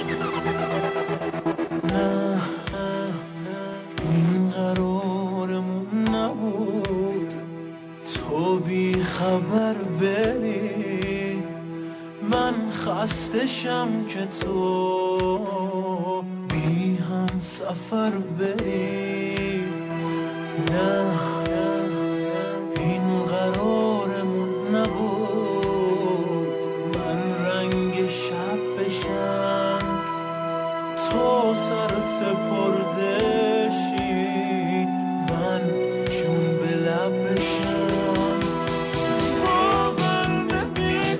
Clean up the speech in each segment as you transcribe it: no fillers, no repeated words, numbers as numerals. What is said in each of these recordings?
نه این قرارمون نبود تو بی خبر بری، من خستشم که تو بی هم سفر بری. نه این قرارمون نبود من رنگ شب بشم تو سر سپردشی، من جون به لب بشم. باور نمی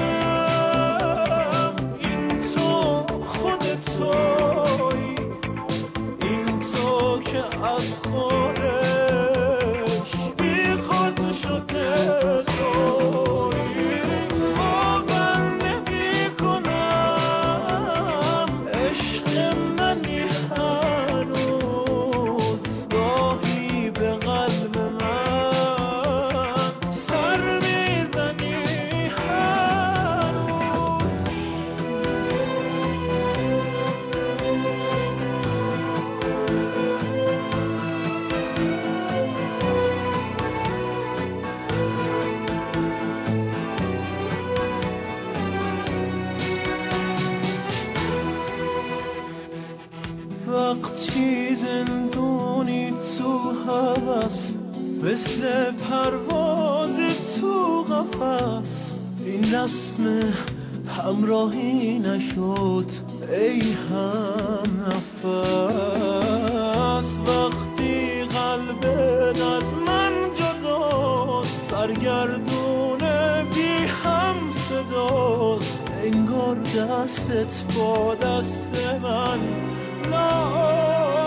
کنم این تو خود تویی، این تو که از خودش بی خود شده تویی. باور نمی کنم عشق منی هنوز گاهی به قلب من سر میزنی هنوز. وقتی زندونی تو هوس، مثل پرواز تو قفس، این رسم همراهی نشد ای هم نفس. وقتی قلبت از من جداست، سرگردون بی هم صداست، انگار دستت با دست من لا